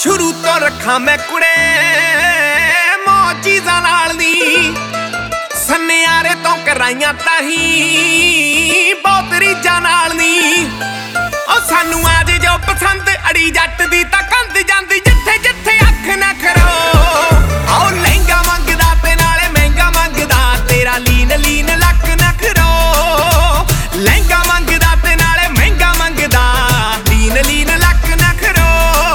ਸ਼ੁਰੂ ਤੋਂ ਰੱਖਾਂ ਮੈਂ ਕੁੜੇ ਮੌਜ ਚੀਜ਼ਾਂ ਨਾਲ ਨੀ ਸੰਨਿਆਰੇ ਤੋਂ ਕਰਾਈਆਂ ਤਾਹੀਂ ਬਹੁਤ ਰੀਝਾਂ ਨਾਲ ਨੀ ਉਹ ਸਾਨੂੰ ਆਜ ਜੋ ਪਸੰਦ ਅੜੀ ਜੱਟ ਦੀ ਤਾਂ ਕੰਧ ਜਾਂਦੀ ਜਿੱਥੇ ਜਿੱਥੇ ਅੱਖ ਨਾ ਖਰੋ ਆਓ ਲਹਿੰਗਾ ਮੰਗਦਾ ਤੇ ਨਾਲੇ ਮਹਿੰਗਾ ਮੰਗਦਾ ਤੇਰਾ ਲੀਨ ਲੀਨ ਲੱਕ ਨਾ ਖਰੋ ਲਹਿੰਗਾ ਮੰਗਦਾ ਤੇ ਨਾਲੇ ਮਹਿੰਗਾ ਮੰਗਦਾ ਲੀਨ ਲੀਨ ਲੱਕ ਨਾ ਖਰੋ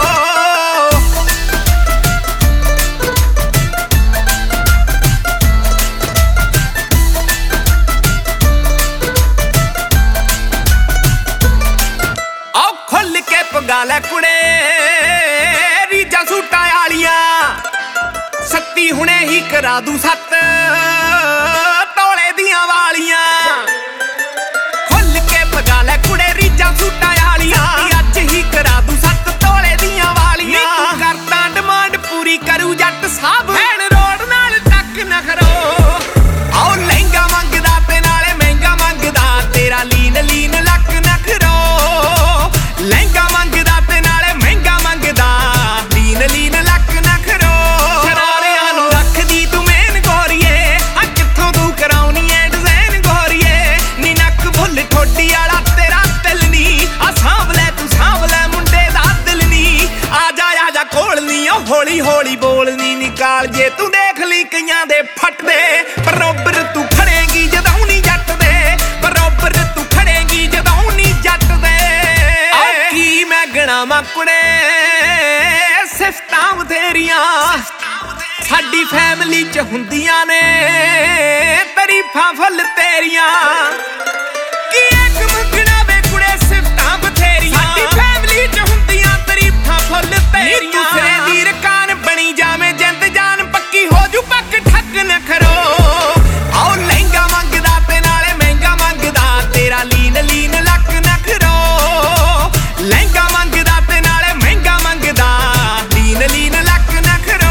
ਆਓ ਖੁੱਲ ਕੇ ਪਗਾ ਲੈ ਕੁੜੇ ਰੀਝਾਂ ਸੂਟਾਂ ਵਾਲੀਆਂ ਸੱਤੀ ਹੁਣੇ ਹੀ ਕਰਾ ਦੂ 7 ਤੋਲੇ ਦੀਆਂ ਵਾਲੀਆਂ ਖੁੱਲ ਕੇ ਪਗਾ ਲੈ ਕੁੜੇ ਰੀਝਾਂ ਸੂਟਾਂ ਵਾਲੀਆਂ ਅੱਜ ਹੀ ਕਰਾ ਦੂ 7 ਤੋਲੇ ਦੀਆਂ ਵਾਲੀਆਂ ਤੂੰ ਕਰਦਾ ਡਿਮਾਂਡ ਪੂਰੀ ਕਰੂ ਜੱਟ ਸਾਹਿਬ ਹੈਣ ਰੋਡ ਨਾਲ ਟੱਕ ਨਾ ਖਰੋ ਆਓ ਲਹਿੰਗਾ ਮੰਗਦਾ ਤੇ ਨਾਲੇ ਮਹਿੰਗਾ ਮੰਗਦਾ ਤੇਰਾ ਲੀਨ ਲੀਨ ਲੱਕ ਨਾ ਖਰੋ ਲਹਿੰਗਾ ਮੰਗਦਾ ਤੇ ਨਾਲੇ ਮਹਿੰਗਾ ਮੰਗਦਾ ਲੀਨ ਲੀਨ ਲੱਕ ਨਾ ਖਰੋ ਸ਼ਰਾਰਿਆਂ ਨੂੰ ਰੱਖਦੀ ਤੂੰ ਮੇਨ ਗੋਰੀਏ ਆ ਕਿੱਥੋਂ ਤੂੰ ਕਰਾਉਣੀ ਐ ਡਿਜ਼ਾਈਨ ਗੋਰੀਏ ਨੀ ਨੱਕ ਭੁੱਲ ਠੋਡੀ ਵਾਲਾ ਤੇਰਾ ਦਿਲ ਨੀ ਆ ਸਾਂਭ ਲੈ ਤੂੰ ਸਾਂਭ ਲੈ ਮੁੰਡੇ ਦਾ ਦਿਲ ਨੀ ਆ ਜਾ ਕੋਲ ਨੀ ਉਹ ਹੌਲੀ ਹੌਲੀ ਬੋਲਨੀ ਨਿਕਾਲ ਜੇ ਤੂੰ ਦੇਖ ਲਈ ਕਈਆਂ ਦੇ ਫੱਟਦੇ ਬਰੋਬਰ ਤੂੰ ਖੜੇਗੀ ਜਦੋਂ ਨੀ ਜੱਟ ਦੇ ਬਰੋਬਰ ਤੂੰ ਖੜੇਗੀ ਜਦੋਂ ਨੀ ਜੱਟ ਦੇ ਕੀ ਮੈਂ ਗਣਾਵਾਂ ਕੁੜੇ ਸਿਫਤਾਂ ਬਥੇਰੀਆਂ ਸਾਡੀ ਫੈਮਿਲੀ ਚ ਹੁੰਦੀਆਂ ਨੇ ਤਾਰੀਫਾਂ ਫੁੱਲ ਤੇਰੀਆਂ ਕੀ ਇੱਕ ਮੰਗਣਾ ਵੇ ਕੁੜੇ ਸਿਫਤਾਂ ਬਥੇਰੀਆਂ ਸਾਡੀ ਫੈਮਿਲੀ ਚ ਹੁੰਦੀਆਂ ਤਾਰੀਫਾਂ ਫੁੱਲ ਤੇਰੀਆਂ ਦੂਸਰੇ ਦੀ ਰਕਾਨ ਬਣੀ ਜਾਵੇਂ ਜਿੰਦ ਜਾਨ ਪੱਕੀ ਹੋ ਜੂ ਪੱਕ ਠੱਕ ਨਾ ਖਰੋ ਆਓ ਲਹਿੰਗਾ ਮੰਗਦਾ ਤੇ ਨਾਲੇ ਮਹਿੰਗਾ ਮੰਗਦਾ ਤੇਰਾ ਲੀਨ ਲੀਨ ਲੱਕ ਨਾ ਖਰੋ ਲਹਿੰਗਾ ਮੰਗਦਾ ਤੇ ਨਾਲੇ ਮਹਿੰਗਾ ਮੰਗਦਾ ਲੀਨ ਲੀਨ ਲੱਕ ਨਾ ਖਰੋ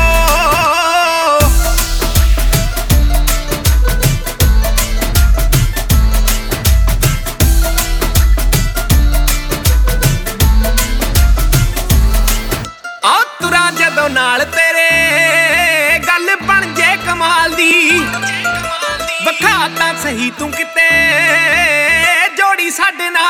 ਆ ਤੁਰਾਂ ਜਦੋਂ ਨਾਲ ਤੇਰੇ ਗੱਲ ਬਣ ਜੇ ਕਮਾਲ ਦੀ ਵਿਖਾ ਤਾਂ ਸਹੀ ਤੂੰ ਕਿਤੇ ਜੋੜੀ ਸਾਡੇ ਨਾਲ